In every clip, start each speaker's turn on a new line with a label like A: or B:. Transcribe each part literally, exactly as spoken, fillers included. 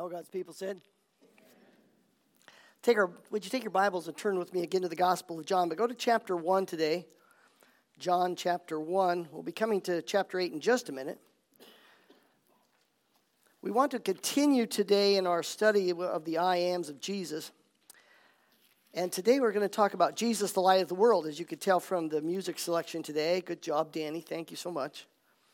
A: All God's people said. Take our, would you take your Bibles and turn with me again to the Gospel of John, but go to chapter one today. John chapter one. We'll be coming to chapter eight in just a minute. We want to continue today in our study of the I Ams of Jesus. And today we're going to talk about Jesus, the light of the world, as you could tell from the music selection today. Good job, Danny. Thank you so much.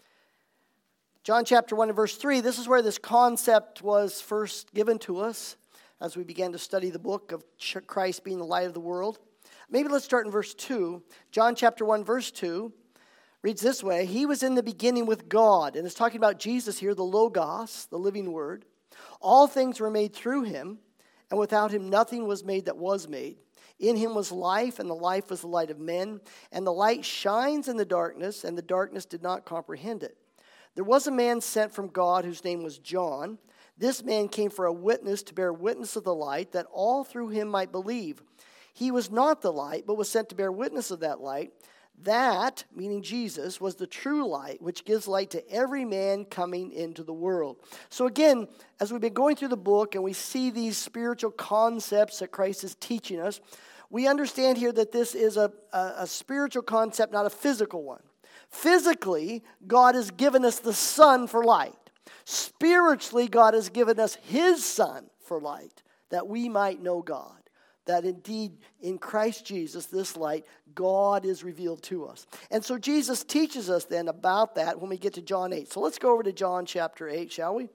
A: John chapter one and verse three, this is where this concept was first given to us as we began to study the book of Christ being the light of the world. Maybe let's start in verse two. John chapter one, verse two reads this way: He was in the beginning with God. And it's talking about Jesus here, the Logos, the living word. All things were made through him, and without him nothing was made that was made. In him was life, and the life was the light of men. And the light shines in the darkness, and the darkness did not comprehend it. There was a man sent from God whose name was John. This man came for a witness to bear witness of the light, that all through him might believe. He was not the light, but was sent to bear witness of that light. That, meaning Jesus, was the true light, which gives light to every man coming into the world. So again, as we've been going through the book and we see these spiritual concepts that Christ is teaching us, we understand here that this is a, a, a spiritual concept, not a physical one. Physically, God has given us the sun for light. Spiritually, God has given us his Son for light, that we might know God. That indeed, in Christ Jesus, this light, God is revealed to us. And so Jesus teaches us then about that when we get to John eight. So let's go over to John chapter eight, shall we?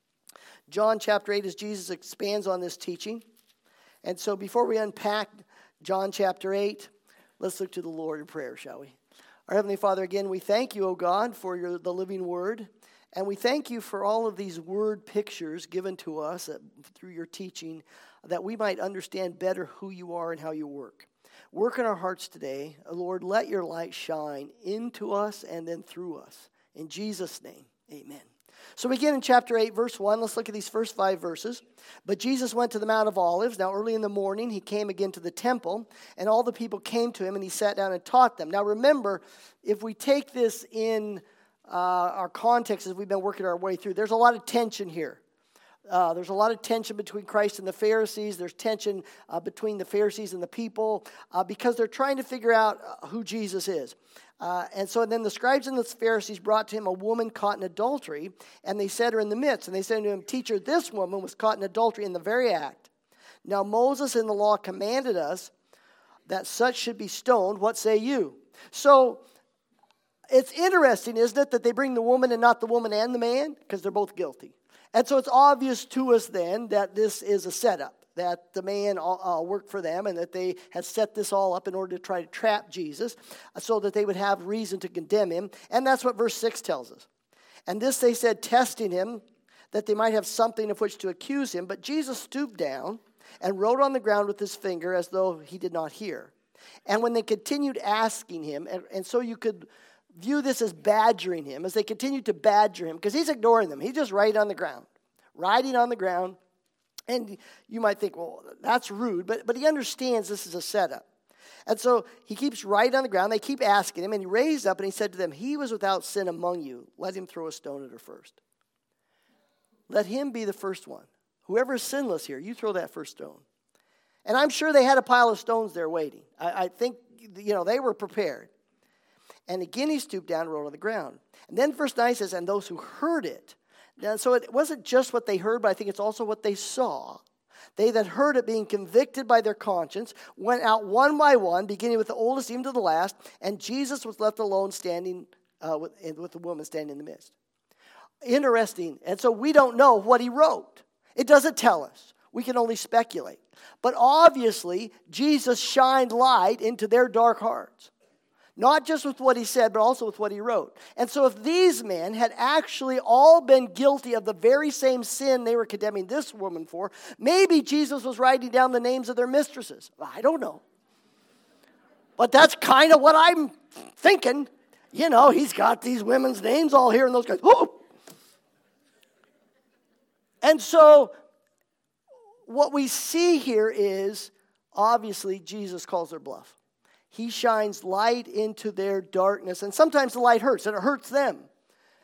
A: John chapter eight, as Jesus expands on this teaching. And so before we unpack John chapter eight, let's look to the Lord in prayer, shall we? Our Heavenly Father, again, we thank you, O God, for your, the living word. And we thank you for all of these word pictures given to us uh, through your teaching, that we might understand better who you are and how you work. Work in our hearts today. Lord, let your light shine into us and then through us. In Jesus' name, amen. So we begin in chapter eight, verse one. Let's look at these first five verses. But Jesus went to the Mount of Olives. Now early in the morning, he came again to the temple, and all the people came to him, and he sat down and taught them. Now remember, if we take this in uh, our context as we've been working our way through, there's a lot of tension here. Uh, there's a lot of tension between Christ and the Pharisees. There's tension uh, between the Pharisees and the people uh, because they're trying to figure out uh, who Jesus is. Uh, and so then the scribes and the Pharisees brought to him a woman caught in adultery, and they set her in the midst. And they said to him, Teacher, this woman was caught in adultery in the very act. Now Moses in the law commanded us that such should be stoned. What say you? So it's interesting, isn't it, that they bring the woman and not the woman and the man? Because they're both guilty. And so it's obvious to us then that this is a setup, that the man uh, worked for them and that they had set this all up in order to try to trap Jesus so that they would have reason to condemn him. And that's what verse six tells us. And this they said, testing him, that they might have something of which to accuse him. But Jesus stooped down and wrote on the ground with his finger as though he did not hear. And when they continued asking him, and, and so you could view this as badgering him, as they continued to badger him, because he's ignoring them. He's just right on the ground, riding on the ground. And you might think, well, that's rude, but, but he understands this is a setup. And so he keeps right on the ground. They keep asking him, and he raised up and he said to them, He was without sin among you. Let him throw a stone at her first. Let him be the first one. Whoever is sinless here, you throw that first stone. And I'm sure they had a pile of stones there waiting. I, I think, you know, they were prepared. And again he stooped down and rolled on the ground. And then verse nine says, and those who heard it. Now, so it wasn't just what they heard, but I think it's also what they saw. They that heard it, being convicted by their conscience, went out one by one, beginning with the oldest even to the last, and Jesus was left alone standing uh, with, with the woman standing in the midst. Interesting. And so we don't know what he wrote. It doesn't tell us. We can only speculate. But obviously, Jesus shined light into their dark hearts. Not just with what he said, but also with what he wrote. And so if these men had actually all been guilty of the very same sin they were condemning this woman for, maybe Jesus was writing down the names of their mistresses. I don't know. But that's kind of what I'm thinking. You know, he's got these women's names all here, and those guys, oh! And so what we see here is, obviously, Jesus calls their bluff. He shines light into their darkness. And sometimes the light hurts, and it hurts them.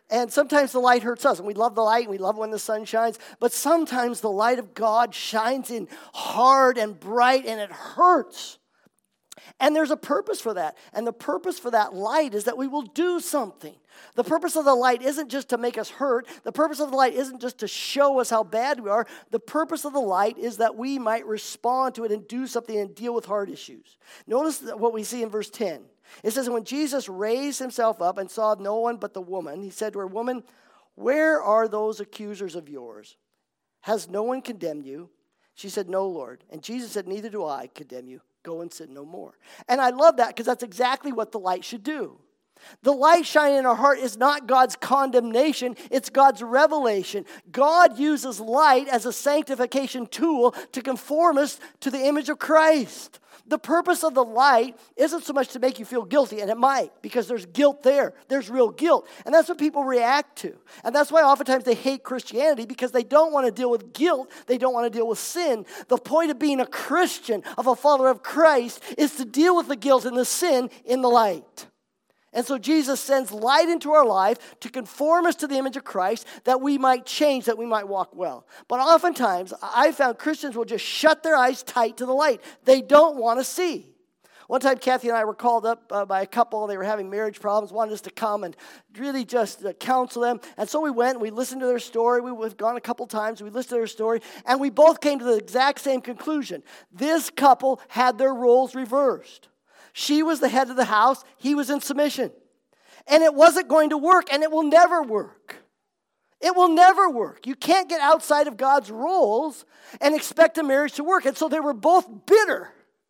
A: And sometimes the light hurts us, and we love the light, and we love when the sun shines. But sometimes the light of God shines in hard and bright, and it hurts. And there's a purpose for that. And the purpose for that light is that we will do something. The purpose of the light isn't just to make us hurt. The purpose of the light isn't just to show us how bad we are. The purpose of the light is that we might respond to it and do something and deal with hard issues. Notice what we see in verse ten. It says, when Jesus raised himself up and saw no one but the woman, he said to her, woman, where are those accusers of yours? Has no one condemned you? She said, no, Lord. And Jesus said, neither do I condemn you. Go and sin no more. And I love that because that's exactly what the light should do. The light shining in our heart is not God's condemnation, it's God's revelation. God uses light as a sanctification tool to conform us to the image of Christ. The purpose of the light isn't so much to make you feel guilty, and it might, because there's guilt there. There's real guilt. And that's what people react to. And that's why oftentimes they hate Christianity, because they don't want to deal with guilt. They don't want to deal with sin. The point of being a Christian, of a follower of Christ, is to deal with the guilt and the sin in the light. And so Jesus sends light into our life to conform us to the image of Christ, that we might change, that we might walk well. But oftentimes, I found Christians will just shut their eyes tight to the light. They don't want to see. One time, Kathy and I were called up uh, by a couple. They were having marriage problems, wanted us to come and really just uh, counsel them. And so we went and we listened to their story. We, we've gone a couple times. We listened to their story. And we both came to the exact same conclusion. This couple had their roles reversed. She was the head of the house. He was in submission. And it wasn't going to work, and it will never work. It will never work. You can't get outside of God's rules and expect a marriage to work. And so they were both bitter.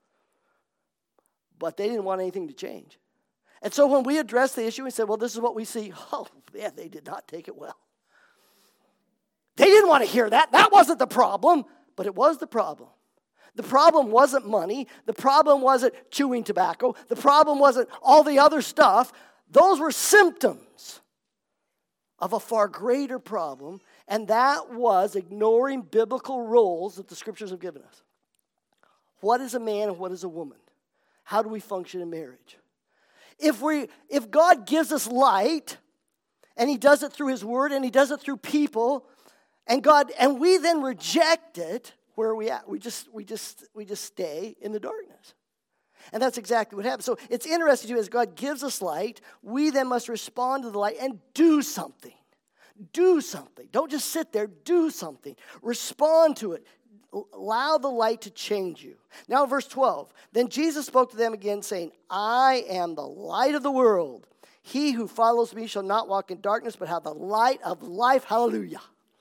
A: But they didn't want anything to change. And so when we addressed the issue, we said, well, this is what we see. Oh, yeah, they did not take it well. They didn't want to hear that. That wasn't the problem, but it was the problem. The problem wasn't money. The problem wasn't chewing tobacco. The problem wasn't all the other stuff. Those were symptoms of a far greater problem, and that was ignoring biblical roles that the scriptures have given us. What is a man and what is a woman? How do we function in marriage? If we, if God gives us light, and he does it through his word, and he does it through people, and God, and we then reject it, where are we at? We just, we just, we just stay in the darkness. And that's exactly what happens. So it's interesting too, as God gives us light, we then must respond to the light and do something. Do something. Don't just sit there, do something. Respond to it. Allow the light to change you. Now verse twelve. Then Jesus spoke to them again, saying, I am the light of the world. He who follows me shall not walk in darkness, but have the light of life. Hallelujah.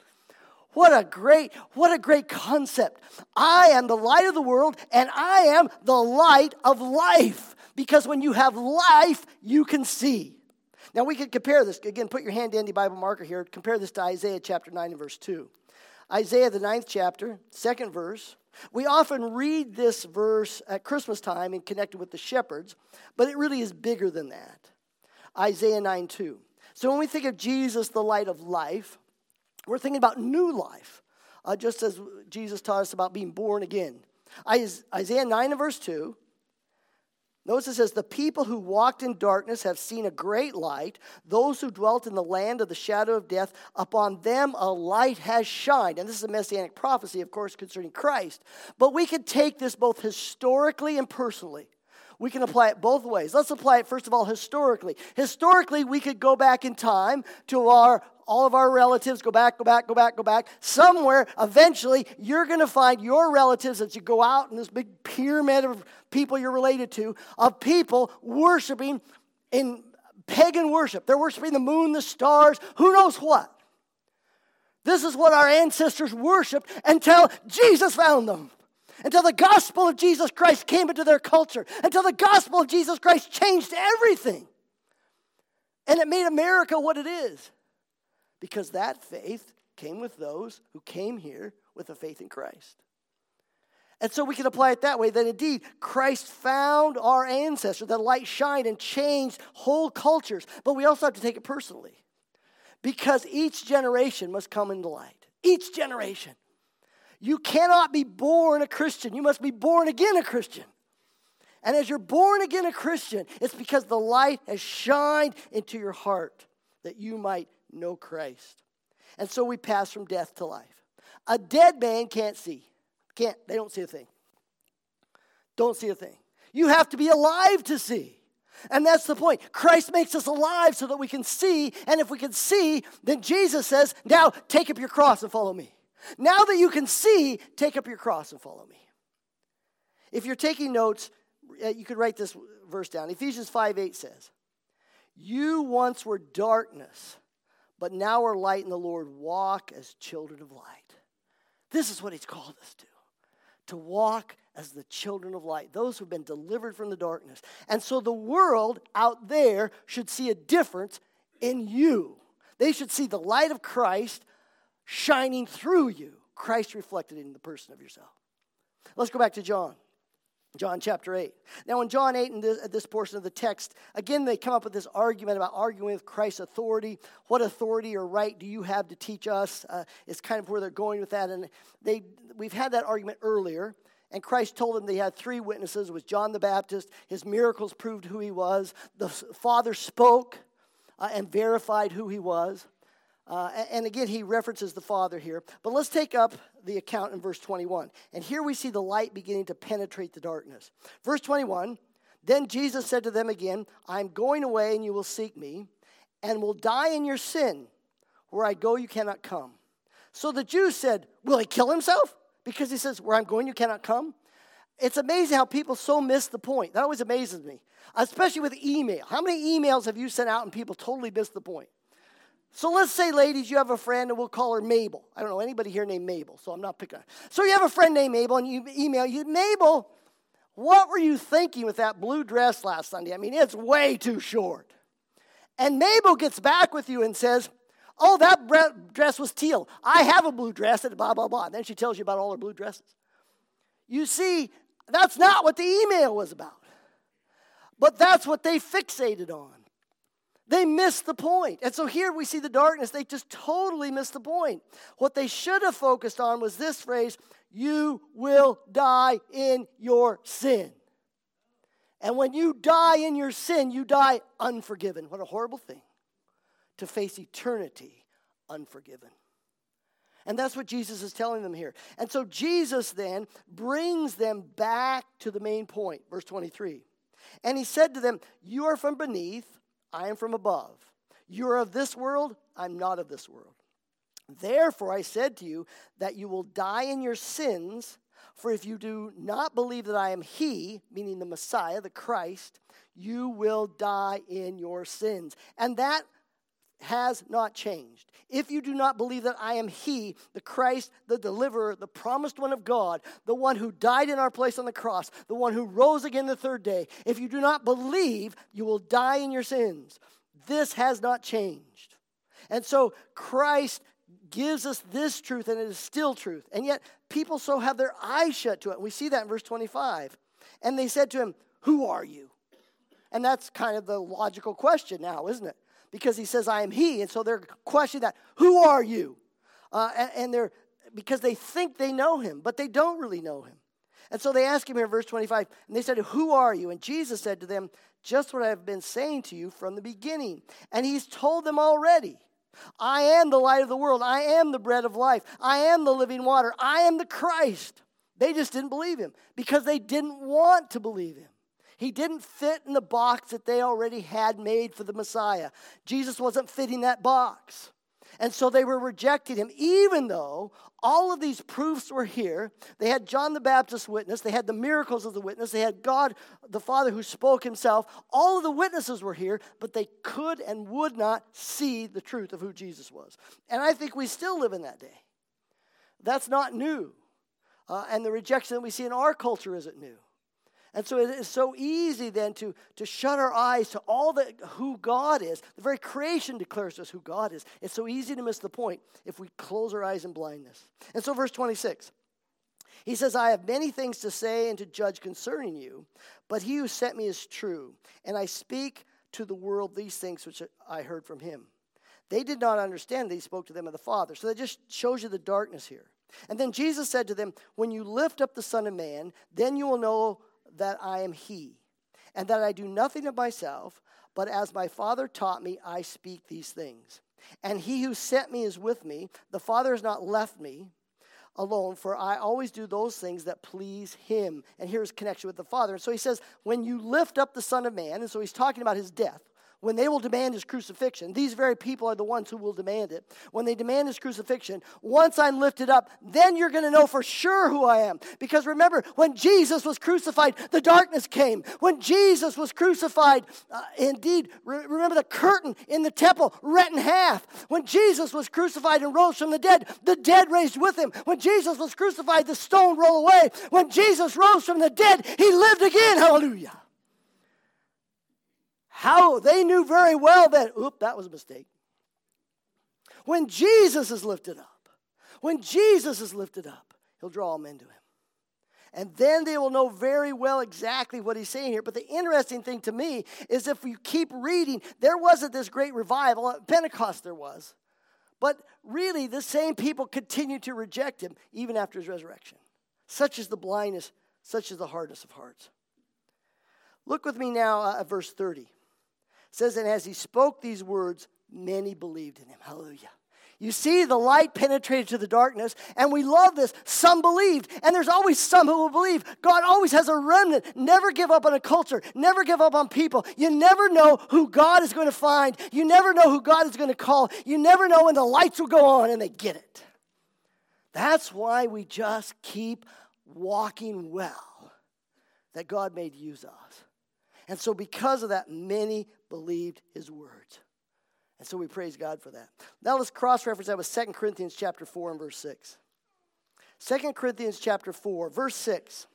A: What a great, what a great concept. I am the light of the world, and I am the light of life. Because when you have life, you can see. Now we could compare this. Again, put your hand dandy Bible marker here. Compare this to Isaiah chapter nine and verse two. Isaiah, the ninth chapter, second verse. We often read this verse at Christmas time and connect it with the shepherds, but it really is bigger than that. Isaiah nine two. So when we think of Jesus, the light of life, we're thinking about new life, uh, just as Jesus taught us about being born again. Isaiah nine and verse two, notice it says, the people who walked in darkness have seen a great light. Those who dwelt in the land of the shadow of death, upon them a light has shined. And this is a messianic prophecy, of course, concerning Christ. But we could take this both historically and personally. We can apply it both ways. Let's apply it, first of all, historically. Historically, we could go back in time to our all of our relatives, go back, go back, go back, go back. Somewhere, eventually, you're going to find your relatives as you go out in this big pyramid of people you're related to, of people worshiping in pagan worship. They're worshiping the moon, the stars, who knows what. This is what our ancestors worshiped until Jesus found them. Until the gospel of Jesus Christ came into their culture. Until the gospel of Jesus Christ changed everything. And it made America what it is. Because that faith came with those who came here with a faith in Christ. And so we can apply it that way, that indeed Christ found our ancestors, that light shined and changed whole cultures. But we also have to take it personally. Because each generation must come into light. Each generation. You cannot be born a Christian. You must be born again a Christian. And as you're born again a Christian, it's because the light has shined into your heart that you might know Christ. And so we pass from death to life. A dead man can't see. Can't. They don't see a thing. Don't see a thing. You have to be alive to see. And that's the point. Christ makes us alive so that we can see. And if we can see, then Jesus says, now take up your cross and follow me. Now that you can see, take up your cross and follow me. If you're taking notes, you could write this verse down. Ephesians five eight says, you once were darkness, but now are light in the Lord. Walk as children of light. This is what he's called us to. To walk as the children of light, those who've been delivered from the darkness. And so the world out there should see a difference in you. They should see the light of Christ shining through you, Christ reflected in the person of yourself. Let's go back to John. John chapter eight. Now in John eight, in this, at this portion of the text, again they come up with this argument about arguing with Christ's authority. What authority or right do you have to teach us? Uh, it's kind of where they're going with that. And they we've had that argument earlier. And Christ told them they had three witnesses. It was John the Baptist. His miracles proved who he was. The Father spoke uh, and verified who he was. Uh, and again, he references the Father here. But let's take up the account in verse twenty-one. And here we see the light beginning to penetrate the darkness. Verse twenty-one, then Jesus said to them again, I'm going away and you will seek me, and will die in your sin. Where I go, you cannot come. So the Jews said, will he kill himself? Because he says, where I'm going, you cannot come. It's amazing how people so miss the point. That always amazes me, especially with email. How many emails have you sent out and people totally missed the point? So let's say, ladies, you have a friend, and we'll call her Mabel. I don't know anybody here named Mabel, so I'm not picking on her. So you have a friend named Mabel, and you email you, Mabel, what were you thinking with that blue dress last Sunday? I mean, it's way too short. And Mabel gets back with you and says, oh, that dress was teal. I have a blue dress, and blah, blah, blah. And then she tells you about all her blue dresses. You see, that's not what the email was about. But that's what they fixated on. They missed the point. And so here we see the darkness. They just totally missed the point. What they should have focused on was this phrase, you will die in your sin. And when you die in your sin, you die unforgiven. What a horrible thing to face eternity unforgiven. And that's what Jesus is telling them here. And so Jesus then brings them back to the main point, verse twenty-three. And he said to them, you are from beneath, I am from above. You are of this world, I'm not of this world. Therefore I said to you that you will die in your sins, for if you do not believe that I am he, meaning the Messiah, the Christ, you will die in your sins. And that has not changed. If you do not believe that I am he, the Christ, the deliverer, the promised one of God, the one who died in our place on the cross, the one who rose again the third day, if you do not believe, you will die in your sins. This has not changed. And so Christ gives us this truth, and it is still truth. And yet people so have their eyes shut to it. And we see that in verse twenty-five. And they said to him, who are you? And that's kind of the logical question now, isn't it? Because he says, I am he. And so they're questioning that. Who are you? Uh, and, and they're, because they think they know him, but they don't really know him. And so they ask him here in verse twenty-five, and they said, who are you? And Jesus said to them, just what I have been saying to you from the beginning. And he's told them already, I am the light of the world. I am the bread of life. I am the living water. I am the Christ. They just didn't believe him because they didn't want to believe him. He didn't fit in the box that they already had made for the Messiah. Jesus wasn't fitting that box. And so they were rejecting him, even though all of these proofs were here. They had John the Baptist's witness. They had the miracles of the witness. They had God, the Father, who spoke himself. All of the witnesses were here, but they could and would not see the truth of who Jesus was. And I think we still live in that day. That's not new. Uh, and the rejection that we see in our culture isn't new. And so it is so easy then to, to shut our eyes to all that who God is. The very creation declares to us who God is. It's so easy to miss the point if we close our eyes in blindness. And so verse twenty-six, he says, I have many things to say and to judge concerning you, but he who sent me is true, and I speak to the world these things which I heard from him. They did not understand that he spoke to them of the Father. So that just shows you the darkness here. And then Jesus said to them, when you lift up the Son of Man, then you will know that I am he, and that I do nothing of myself, but as my Father taught me, I speak these things. and he who sent me is with me. The Father has not left me alone, for I always do those things that please him. And here's connection with the Father. And so he says, when you lift up the Son of Man, and so he's talking about his death, when they will demand his crucifixion, these very people are the ones who will demand it. When they demand his crucifixion, once I'm lifted up, then you're going to know for sure who I am. Because remember, when Jesus was crucified, the darkness came. When Jesus was crucified, uh, indeed, re- remember the curtain in the temple rent in half. When Jesus was crucified and rose from the dead, the dead raised with him. When Jesus was crucified, the stone rolled away. When Jesus rose from the dead, he lived again. Hallelujah. How they knew very well that, oop, that was a mistake. When Jesus is lifted up, when Jesus is lifted up, he'll draw all men to him. And then they will know very well exactly what he's saying here. But the interesting thing to me is if you keep reading, there wasn't this great revival. At Pentecost there was. But really, the same people continued to reject him even after his resurrection. Such is the blindness, such is the hardness of hearts. Look with me now uh, at verse thirty. It says, and as he spoke these words, many believed in him. Hallelujah. You see, the light penetrated to the darkness, and we love this. Some believed, and there's always some who will believe. God always has a remnant. Never give up on a culture. Never give up on people. You never know who God is going to find. You never know who God is going to call. You never know when the lights will go on and they get it. That's why we just keep walking well, that God made use of us. And so because of that, many believed his words. And so we praise God for that. Now let's cross-reference that with Second Corinthians chapter four and verse six. Second Corinthians chapter four, verse six.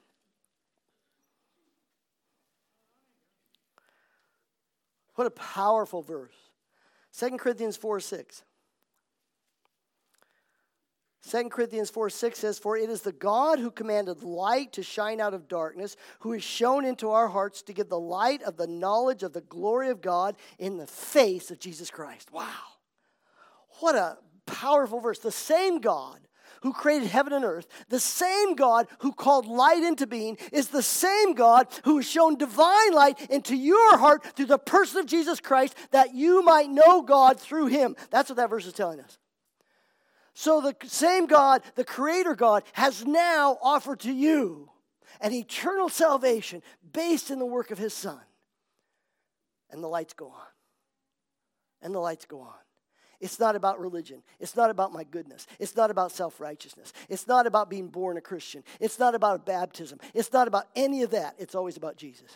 A: What a powerful verse. Second Corinthians four, six. Second Corinthians four, six says, for it is the God who commanded light to shine out of darkness, who has shone into our hearts to give the light of the knowledge of the glory of God in the face of Jesus Christ. Wow. What a powerful verse. The same God who created heaven and earth, the same God who called light into being, is the same God who has shown divine light into your heart through the person of Jesus Christ, that you might know God through him. That's what that verse is telling us. So the same God, the Creator God, has now offered to you an eternal salvation based in the work of his Son. And the lights go on. And the lights go on. It's not about religion. It's not about my goodness. It's not about self-righteousness. It's not about being born a Christian. It's not about baptism. It's not about any of that. It's always about Jesus.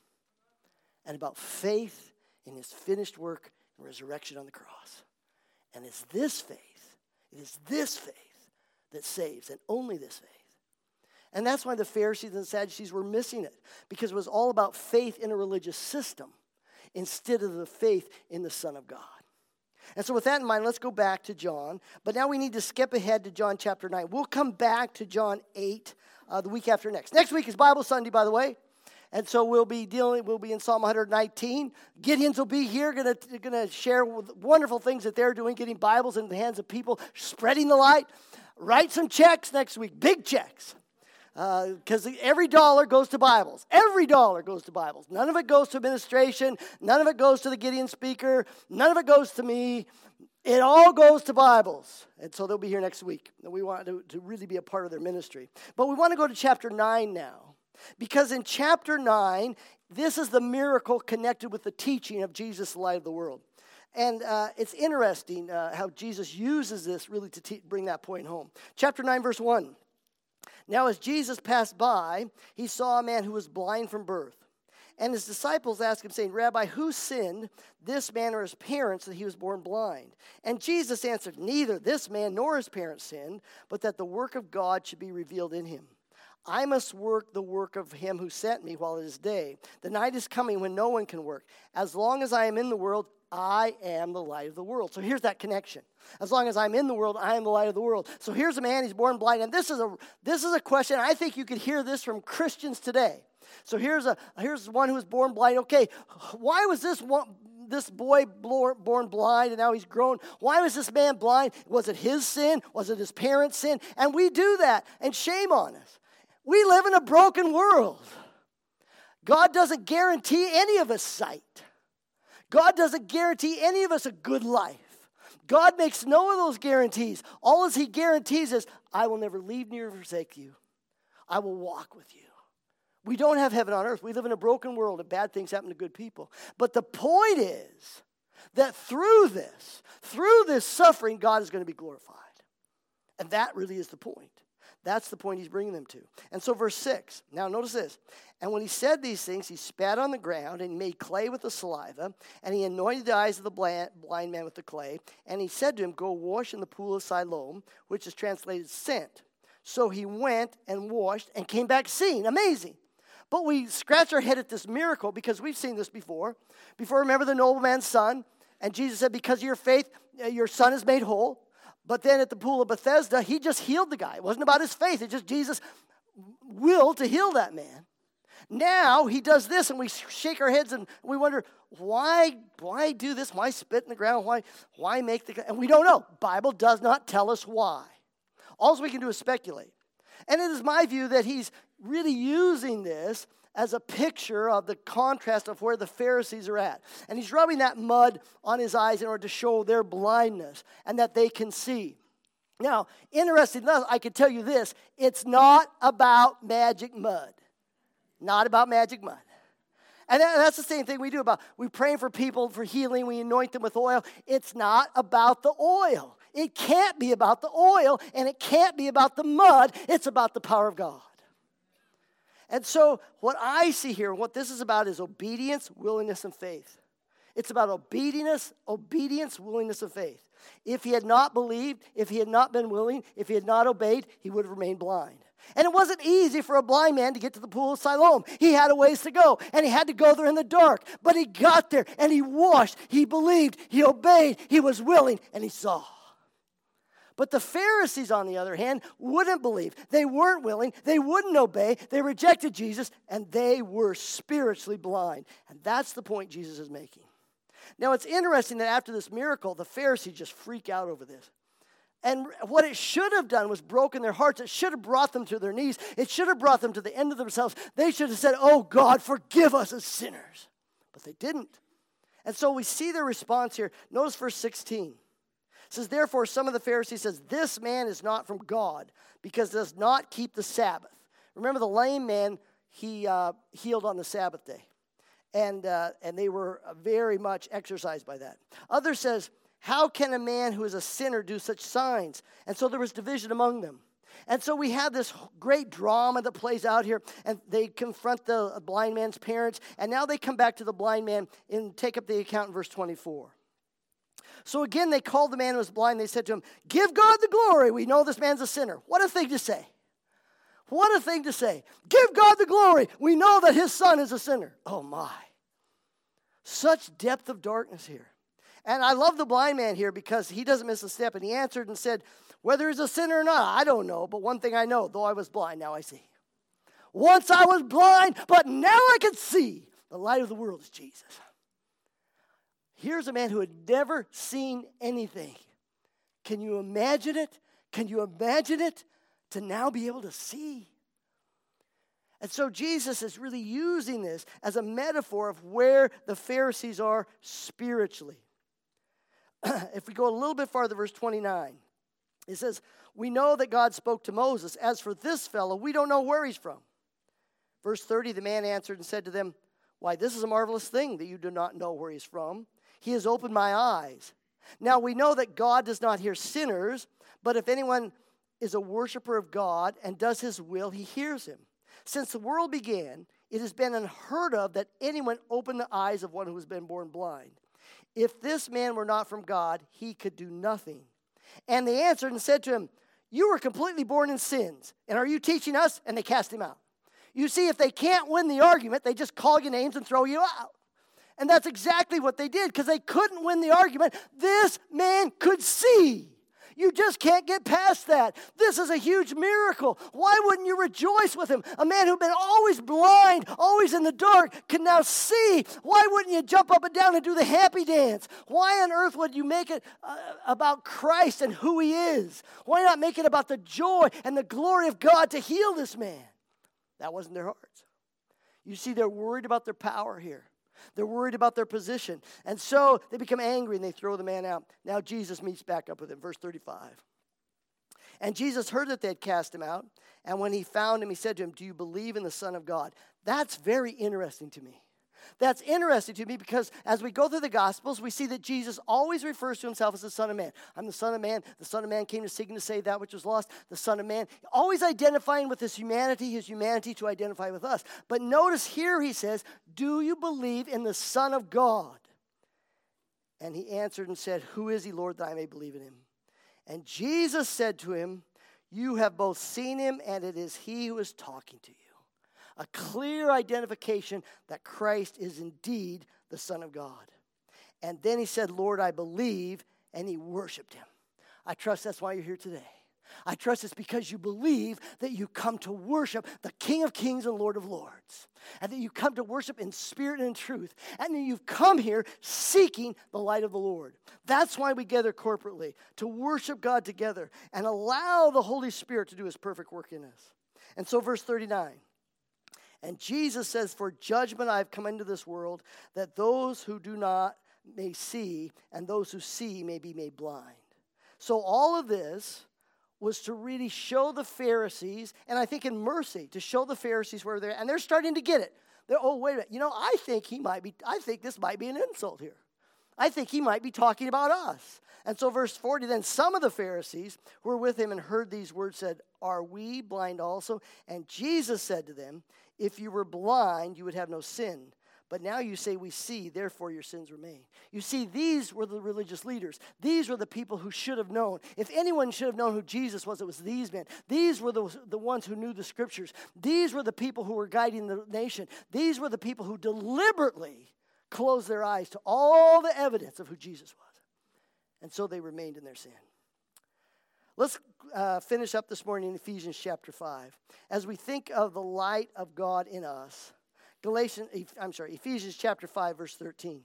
A: And about faith in his finished work and resurrection on the cross. And it's this faith, it is this faith that saves, and only this faith. And that's why the Pharisees and the Sadducees were missing it, because it was all about faith in a religious system instead of the faith in the Son of God. And so with that in mind, let's go back to John. But now we need to skip ahead to John chapter nine. We'll come back to John eight uh, the week after next. Next week is Bible Sunday, by the way. And so we'll be dealing, we'll be in Psalm one nineteen. Gideons will be here, going to going to share wonderful things that they're doing, getting Bibles into the hands of people, spreading the light. Write some checks next week, big checks. Because uh, every dollar goes to Bibles. Every dollar goes to Bibles. None of it goes to administration. None of it goes to the Gideon speaker. None of it goes to me. It all goes to Bibles. And so they'll be here next week. And we want to, to really be a part of their ministry. But we want to go to chapter nine now. Because in chapter nine, this is the miracle connected with the teaching of Jesus, the light of the world. And uh, it's interesting uh, how Jesus uses this really to te- bring that point home. Chapter nine, verse one. Now as Jesus passed by, he saw a man who was blind from birth. And his disciples asked him, saying, Rabbi, who sinned, this man or his parents, that he was born blind? And Jesus answered, neither this man nor his parents sinned, but that the work of God should be revealed in him. I must work the work of him who sent me while it is day. The night is coming when no one can work. As long as I am in the world, I am the light of the world. So here's that connection. As long as I'm in the world, I am the light of the world. So here's a man, he's born blind. And this is a this is a question. I think you could hear this from Christians today. So here's a here's one who was born blind. Okay, why was this one, this boy born blind and now he's grown? Why was this man blind? Was it his sin? Was it his parents' sin? And we do that, and shame on us. We live in a broken world. God doesn't guarantee any of us sight. God doesn't guarantee any of us a good life. God makes no of those guarantees. All as he guarantees is, I will never leave nor forsake you. I will walk with you. We don't have heaven on earth. We live in a broken world and bad things happen to good people. But the point is that through this, through this suffering, God is going to be glorified. And that really is the point. That's the point he's bringing them to. And so verse six, now notice this. And when he said these things, he spat on the ground and made clay with the saliva, and he anointed the eyes of the blind man with the clay. And he said to him, go wash in the pool of Siloam, which is translated sent. So he went and washed and came back seeing. Amazing. But we scratch our head at this miracle because we've seen this before. Before, remember the nobleman's son? And Jesus said, because of your faith, your son is made whole. But then at the pool of Bethesda, he just healed the guy. It wasn't about his faith. It's just Jesus' will to heal that man. Now he does this, and we shake our heads, and we wonder, why, why do this? Why spit in the ground? Why, why make the... And we don't know. Bible does not tell us why. All we can do is speculate. And it is my view that he's really using this as a picture of the contrast of where the Pharisees are at. And he's rubbing that mud on his eyes in order to show their blindness and that they can see. Now, interesting enough, I can tell you this, it's not about magic mud. Not about magic mud. And that's the same thing we do about, we pray for people for healing, we anoint them with oil. It's not about the oil. It can't be about the oil, and it can't be about the mud. It's about the power of God. And so what I see here, what this is about is obedience, willingness, and faith. It's about obedience, obedience, willingness, and faith. If he had not believed, if he had not been willing, if he had not obeyed, he would have remained blind. And it wasn't easy for a blind man to get to the pool of Siloam. He had a ways to go, and he had to go there in the dark. But he got there, and he washed, he believed, he obeyed, he was willing, and he saw. But the Pharisees, on the other hand, wouldn't believe. They weren't willing. They wouldn't obey. They rejected Jesus, and they were spiritually blind. And that's the point Jesus is making. Now, it's interesting that after this miracle, the Pharisees just freak out over this. And what it should have done was broken their hearts. It should have brought them to their knees. It should have brought them to the end of themselves. They should have said, oh, God, forgive us as sinners. But they didn't. And so we see their response here. Notice verse sixteen. It says, therefore, some of the Pharisees says, this man is not from God because does not keep the Sabbath. Remember the lame man, he uh, healed on the Sabbath day. And, uh, and they were very much exercised by that. Others says, how can a man who is a sinner do such signs? And so there was division among them. And so we have this great drama that plays out here. And they confront the blind man's parents. And now they come back to the blind man and take up the account in verse twenty-four. So again, they called the man who was blind. They said to him, give God the glory. We know this man's a sinner. What a thing to say. What a thing to say. Give God the glory. We know that his son is a sinner. Oh my. Such depth of darkness here. And I love the blind man here because he doesn't miss a step. And he answered and said, whether he's a sinner or not, I don't know. But one thing I know, though I was blind, now I see. Once I was blind, but now I can see. The light of the world is Jesus. Here's a man who had never seen anything. Can you imagine it? Can you imagine it? To now be able to see. And so Jesus is really using this as a metaphor of where the Pharisees are spiritually. If we go a little bit farther, verse twenty-nine, it says, we know that God spoke to Moses. As for this fellow, we don't know where he's from. Verse thirty, the man answered and said to them, why, this is a marvelous thing that you do not know where he's from. He has opened my eyes. Now we know that God does not hear sinners, but if anyone is a worshiper of God and does his will, he hears him. Since the world began, it has been unheard of that anyone opened the eyes of one who has been born blind. If this man were not from God, he could do nothing. And they answered and said to him, you were completely born in sins, and are you teaching us? And they cast him out. You see, if they can't win the argument, they just call you names and throw you out. And that's exactly what they did, because they couldn't win the argument. This man could see. You just can't get past that. This is a huge miracle. Why wouldn't you rejoice with him? A man who'd been always blind, always in the dark, can now see. Why wouldn't you jump up and down and do the happy dance? Why on earth would you make it uh, about Christ and who he is? Why not make it about the joy and the glory of God to heal this man? That wasn't their hearts. You see, they're worried about their power here. They're worried about their position. And so they become angry and they throw the man out. Now Jesus meets back up with him. Verse thirty-five. And Jesus heard that they had cast him out. And when he found him, he said to him, do you believe in the Son of God? That's very interesting to me. That's interesting to me because as we go through the Gospels, we see that Jesus always refers to himself as the Son of Man. I'm the Son of Man. The Son of Man came to seek and to save that which was lost. The Son of Man. Always identifying with his humanity, his humanity to identify with us. But notice here he says, do you believe in the Son of God? And he answered and said, who is he, Lord, that I may believe in him? And Jesus said to him, you have both seen him, and it is he who is talking to you. A clear identification that Christ is indeed the Son of God. And then he said, Lord, I believe, and he worshiped him. I trust that's why you're here today. I trust it's because you believe that you come to worship the King of Kings and Lord of Lords. And that you come to worship in spirit and in truth. And that you've come here seeking the light of the Lord. That's why we gather corporately, to worship God together and allow the Holy Spirit to do his perfect work in us. And so verse thirty-nine. And Jesus says, for judgment I have come into this world, that those who do not may see, and those who see may be made blind. So all of this was to really show the Pharisees, and I think in mercy, to show the Pharisees where they're at. And they're starting to get it. They're, oh, wait a minute. You know, I think he might be, I think this might be an insult here. I think he might be talking about us. And so verse forty, then some of the Pharisees who were with him and heard these words said, are we blind also? And Jesus said to them, if you were blind, you would have no sin. But now you say we see, therefore your sins remain. You see, these were the religious leaders. These were the people who should have known. If anyone should have known who Jesus was, it was these men. These were the, the ones who knew the scriptures. These were the people who were guiding the nation. These were the people who deliberately closed their eyes to all the evidence of who Jesus was. And so they remained in their sin. Let's uh, finish up this morning in Ephesians chapter five. As we think of the light of God in us, Galatians, I'm sorry, Ephesians chapter five, verse thirteen.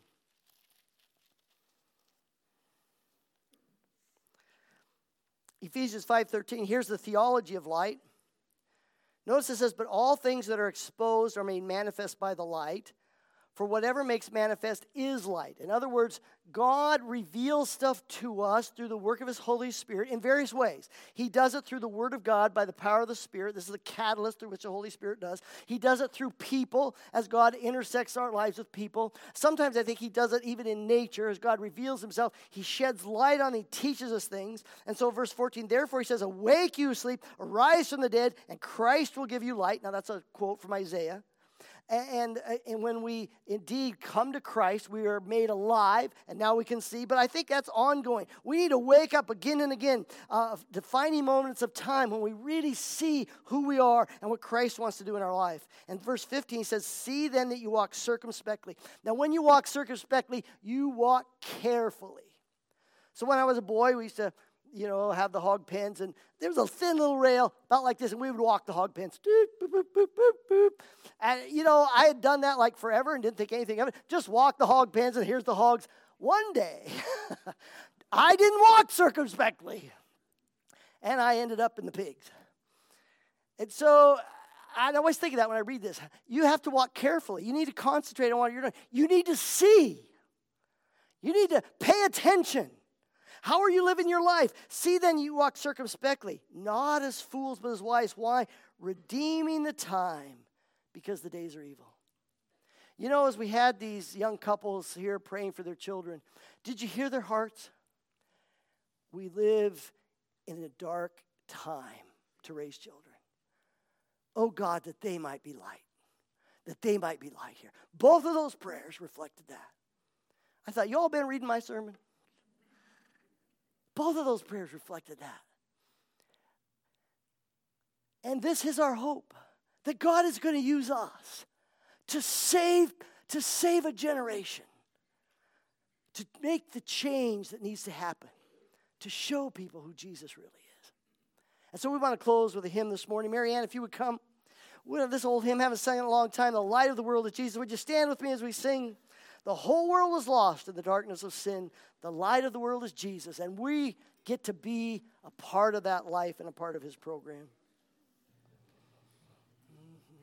A: Ephesians five thirteen, here's the theology of light. Notice it says, but all things that are exposed are made manifest by the light. For whatever makes manifest is light. In other words, God reveals stuff to us through the work of his Holy Spirit in various ways. He does it through the Word of God by the power of the Spirit. This is the catalyst through which the Holy Spirit does. He does it through people as God intersects our lives with people. Sometimes I think he does it even in nature as God reveals himself. He sheds light on, he teaches us things. And so verse fourteen, therefore he says, awake you sleep, arise from the dead, and Christ will give you light. Now that's a quote from Isaiah. And, and when we indeed come to Christ, we are made alive, and now we can see. But I think that's ongoing. We need to wake up again and again, uh, defining moments of time when we really see who we are and what Christ wants to do in our life. And verse fifteen says, see then that you walk circumspectly. Now, when you walk circumspectly, you walk carefully. So when I was a boy, we used to, you know, have the hog pens, and there was a thin little rail about like this, and we would walk the hog pens. Doop, boop, boop, boop, boop, boop. And, you know, I had done that like forever and didn't think anything of it. Just walk the hog pens, and here's the hogs. One day, I didn't walk circumspectly, and I ended up in the pigs. And so I always think of that when I read this. You have to walk carefully. You need to concentrate on what you're doing. You need to see. You need to pay attention. How are you living your life? See then you walk circumspectly, not as fools but as wise. Why? Redeeming the time, because the days are evil. You know, as we had these young couples here praying for their children, did you hear their hearts? We live in a dark time to raise children. Oh God, that they might be light. That they might be light here. Both of those prayers reflected that. I thought, you all been reading my sermon? Both of those prayers reflected that. And this is our hope, that God is going to use us to save, to save a generation, to make the change that needs to happen, to show people who Jesus really is. And so we want to close with a hymn this morning. Mary Ann, if you would come. We have this old hymn, haven't sung in a long time, The Light of the World is Jesus. Would you stand with me as we sing? The whole world is lost in the darkness of sin. The light of the world is Jesus. And we get to be a part of that life and a part of his program.